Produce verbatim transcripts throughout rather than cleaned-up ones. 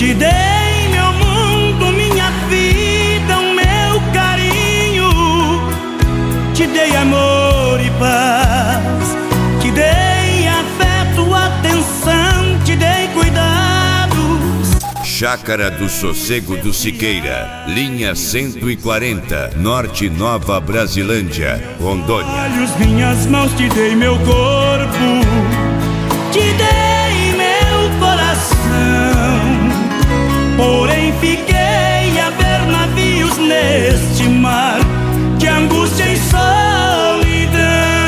te dei meu mundo, minha vida, o meu carinho. Te dei amor e paz, te dei afeto, atenção, te dei cuidados. Chácara do Sossego do Siqueira, linha cento e quarenta, Norte Nova Brasilândia, Rondônia. Olhos, minhas mãos, te dei meu corpo, te dei meu coração. Porém fiquei a ver navios neste mar de angústia e solidão.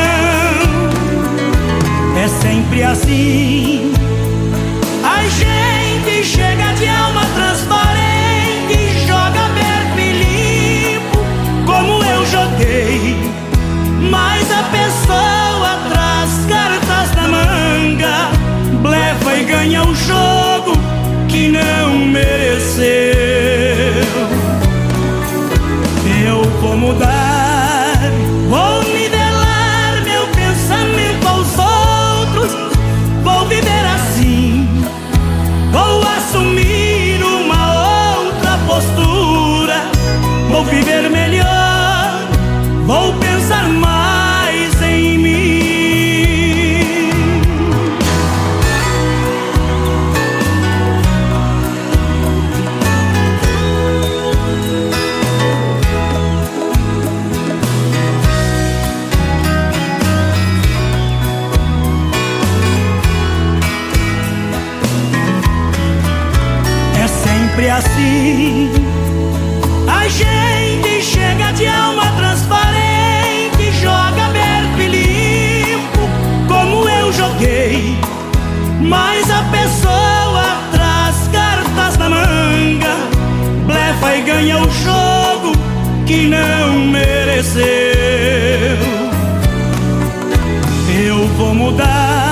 É sempre assim, a gente chega de alma transparente e joga aberto e limpo, como eu joguei. Mas a pessoa traz cartas na manga, blefa e ganha o jogo que não mereceu. Eu vou mudar, vou nivelar meu pensamento aos outros, vou viver assim, vou assumir uma outra postura, vou viver melhor, vou pensar mais em mim. É sempre assim, a gente chega de alma transparente, joga aberto e limpo, como eu joguei. Mas a pessoa traz cartas na manga, blefa e ganha o jogo que não mereceu. Eu vou mudar,